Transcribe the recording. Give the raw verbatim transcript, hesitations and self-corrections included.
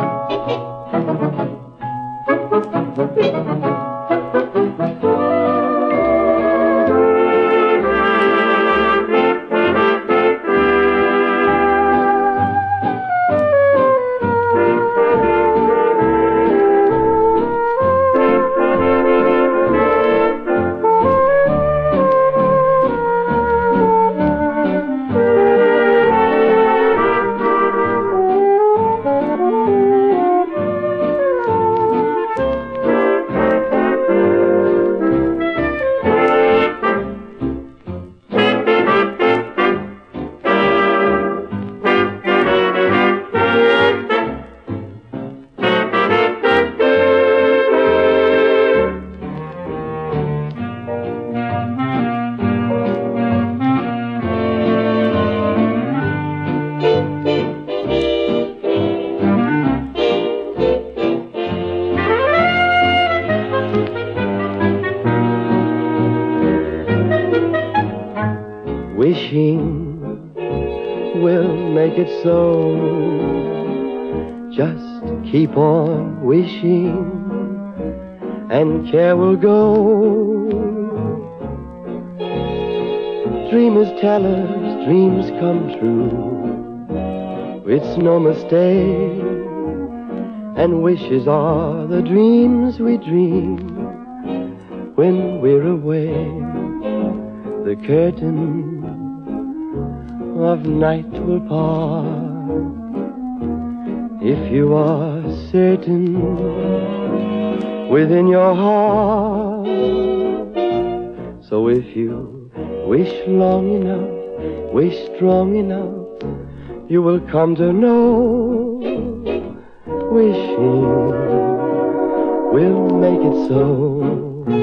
Wishing will make it so. Just keep on wishing, and care will go. Dreamers tell us dreams come true. It's no mistake, and wishes are the dreams we dream when we're away. The curtain of night will part if you are certain within your heart. So if you wish long enough, wish strong enough, you will come to know wishing will make it so.